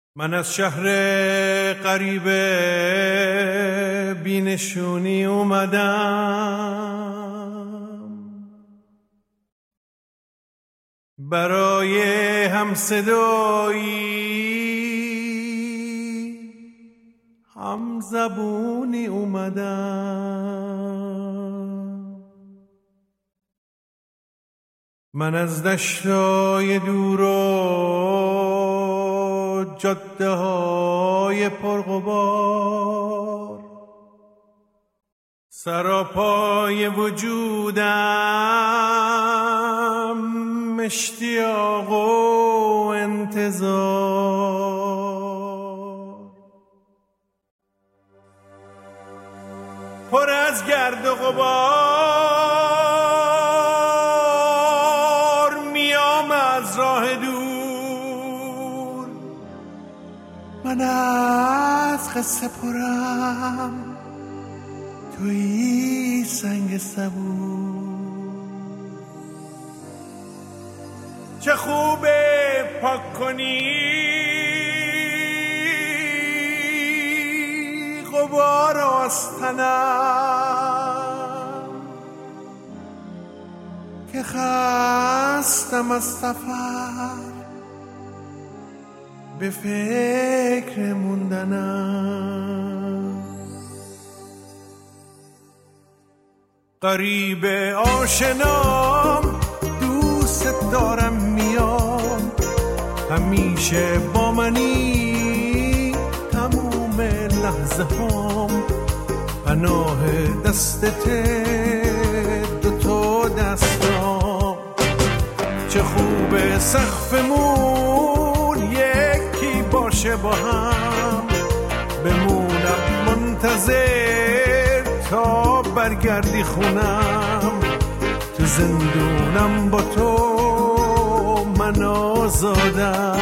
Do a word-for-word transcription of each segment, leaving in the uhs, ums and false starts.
من از شهر غریب بینشونی اومدم برای همصدایی هم زبونی اومدم. من از دشتای دور و جاده های پرغبار سراپای وجودم اشتیاق و انتظار، پر از گرد و غبار میام از راه دور. من از قصه پرم توی سنگ صبور. چه خوبه پاک کنی غبار از تنم که خستم از سفر به فکر موندنم. غریب آشنام دوست دارم میام، همیشه با منی تموم لحظه هام. پناه دستت دوتا دستام، چه خوب سقفمون یکی باشه با هم. بمونم منتظر تا برگردی خونم، تو زندونم با تو من آزادم.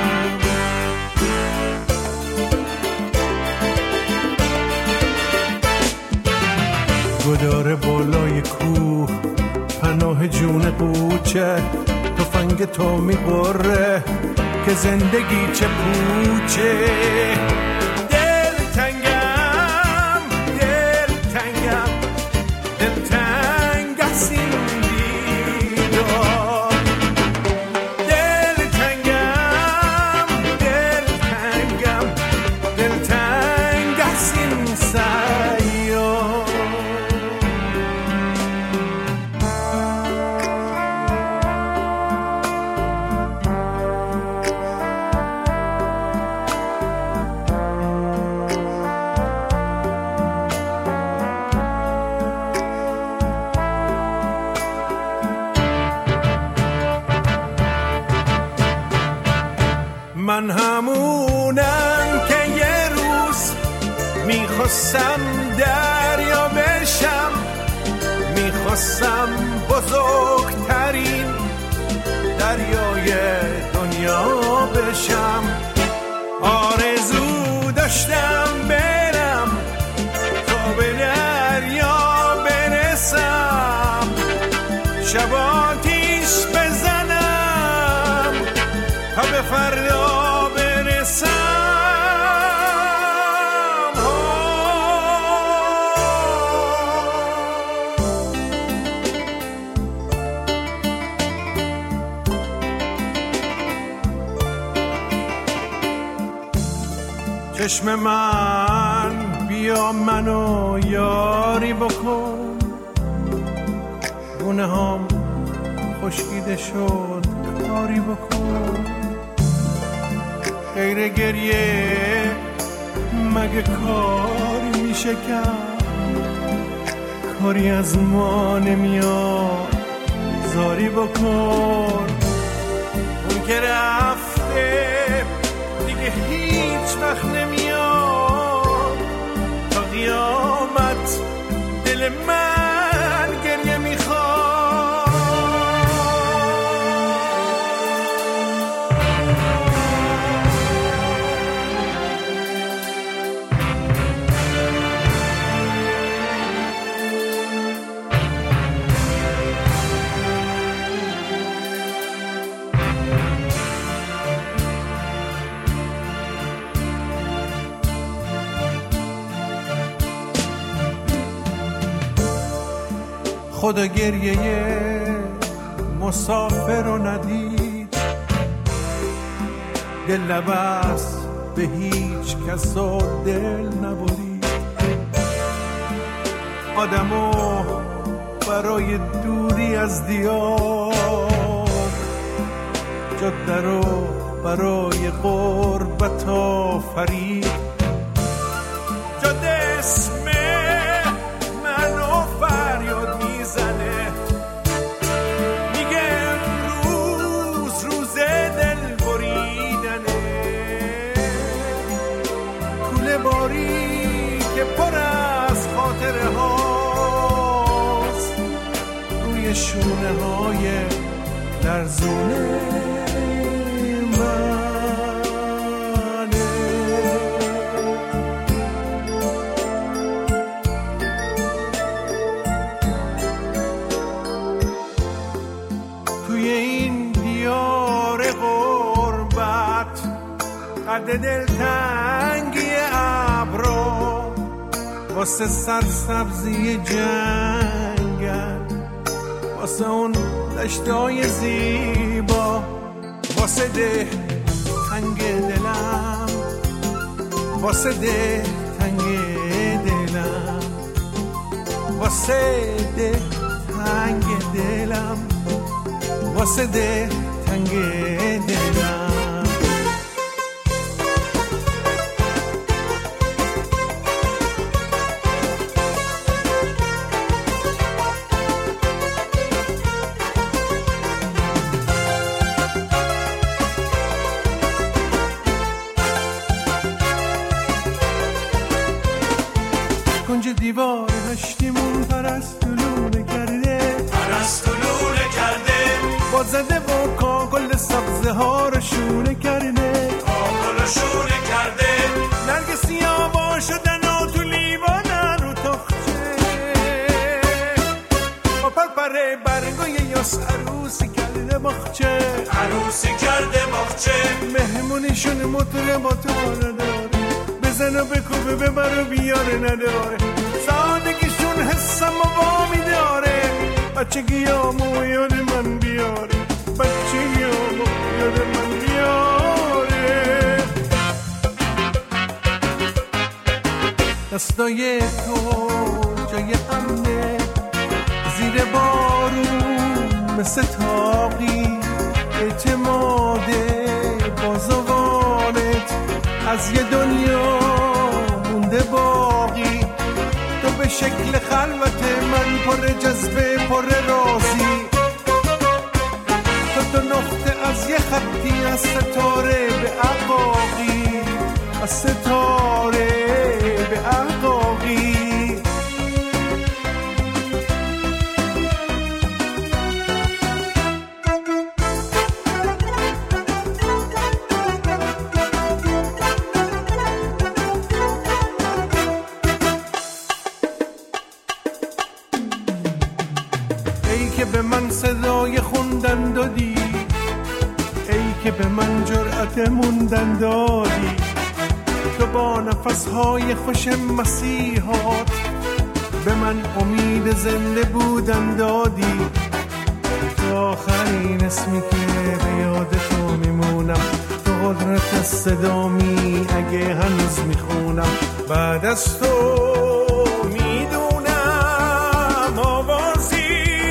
گدار بالای کوه پناه جون قوچه، تفنگ تو میقره که زندگی چه پوچه. دل تنگم دل تنگم دل تنگ از این دیدار. دل تنگم دل تنگم دل تنگ از این سیار. من همونم که یه روز میخواستم دریا بشم، میخواستم بزرگترین دریای دنیا بشم. آرزو داشتم برم تا به دریا برسم، شب آتیش بزنم تا به فردا چشم من بیا منو یاری بکن، گونه هم خشکیده شد کاری بکن. غیر گریه مگه کاری میشه کرد، کاری از ما نمیاد زاری بکن. اون که رفته دیگه هیچ وقت نمیاد، تا قیامت دل من گریه میخواد. خدا گریه مسافر رو ندید، دل لبست به هیچ کس و دل نبرید. آدمو برای دوری از دیار، جاده رو برای غربت آفرید. جاده اسم منو فریاد میزنه، میگه امروز روز دل بریدنه. کوله باری که پر از خاطره هاست، روی شونه های لرزونه دل تنگی ابرو، واسه سرسبزی جنگل، واسه اون دشتای زیبا، واسه ده تنگ دلم، واسه ده تنگ دلم، واسه ده تنگ دلم، واسه ده تنگ دلم. کنج دیوار هشتیمون پرستولونه کرده، پرستولونه کرده، با زده و کاغل سبزه ها رو شونه کرده، کاغل شونه کرده. نرگسی ها با شدن و تو لیوانن رو تخچه، با پرپره برگای یاس عروسی کرده باخچه، عروسی کرده باخچه. مهمونیشون موتور موتور نداره، بزن و بکوبه ببر و بیاره نداره، سادگیشون حسم و وامی داره. بچگی همو یاد من بیاره، بچگی همو یاد من بیاره. دستای تو جای امنه، زیر بارون مثل تاقی، اعتماد بازوانت از یه دنیا مونده باقی. تو به شکل خلوت من پر جذبه پر رازی، تو دو نقطه از یه خطی از ستاره به عقاقی، از ستاره به عقاقی. که به من صدای خوندن دادی، ای که به من جرأت موندن دادی. تو با نفسهای خوش مسیحات به من امید زنده بودن دادی. تو آخرین اسمی که به یاد تو میمونم، تو قدرت صدامی اگه هنوز میخونم. بعد از تو میدونم آوازی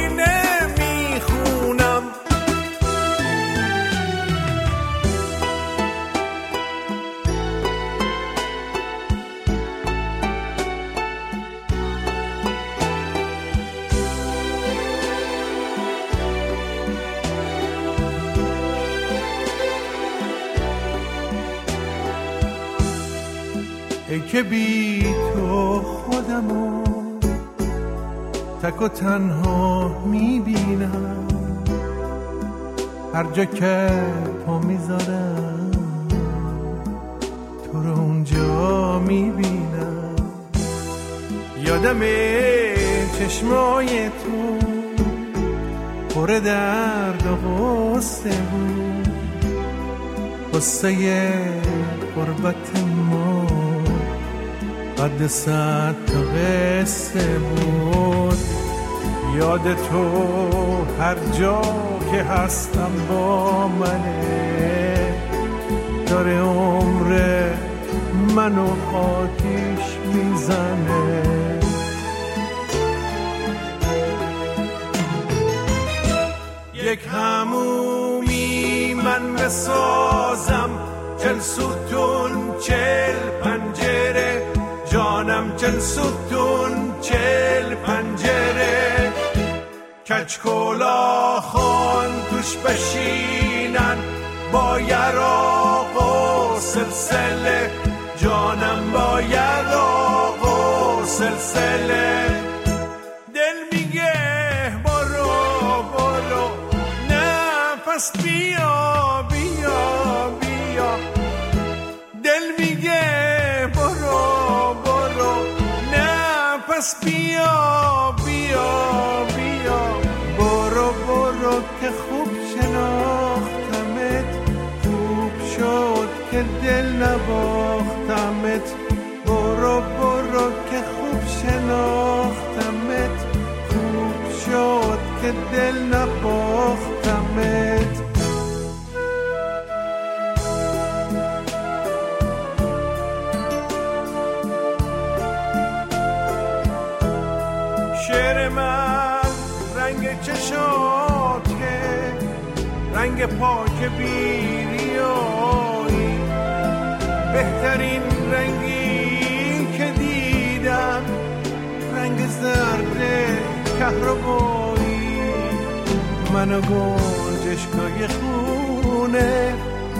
ای که بی تو خودمو تک و تنها میبینم، هر جا که پا میذارم تو رو اونجا میبینم. یادم چشمای تو پر درد و غصه بود، قصه غربت ما قد صد تا قصه بود. یاد تو هر جا که هستم با منه، داره عمر منو آتیش میزنه. یک همومی من بسازم، چل ستون چل پنجره، جانم چل ستون چل پنجره، کج کلاخان توش بشینن با یراق و سلسله، جانم با یراق و سلسله. دل میگه برو برو، نفس بیا بیا بیا، دل میگه برو برو، نفس بیا بیا بیا، برو برو که خوب شناختمت، خوب شد که دل نباختمت، برو برو که خوب شناختمت، خوب شد که دل نباختمت. شعر من رنگ چشاته، رنگ پاک بیریایی، بهترین رنگی که دیدم، رنگ زرد کهربایی. منو گنجشگاه خونه،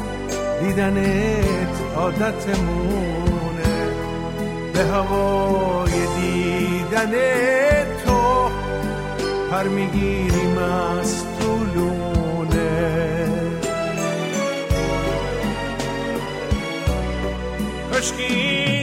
دیدنت عادتمونه، به هوای دیدن تو پر میگیریم از طولونه. کشکی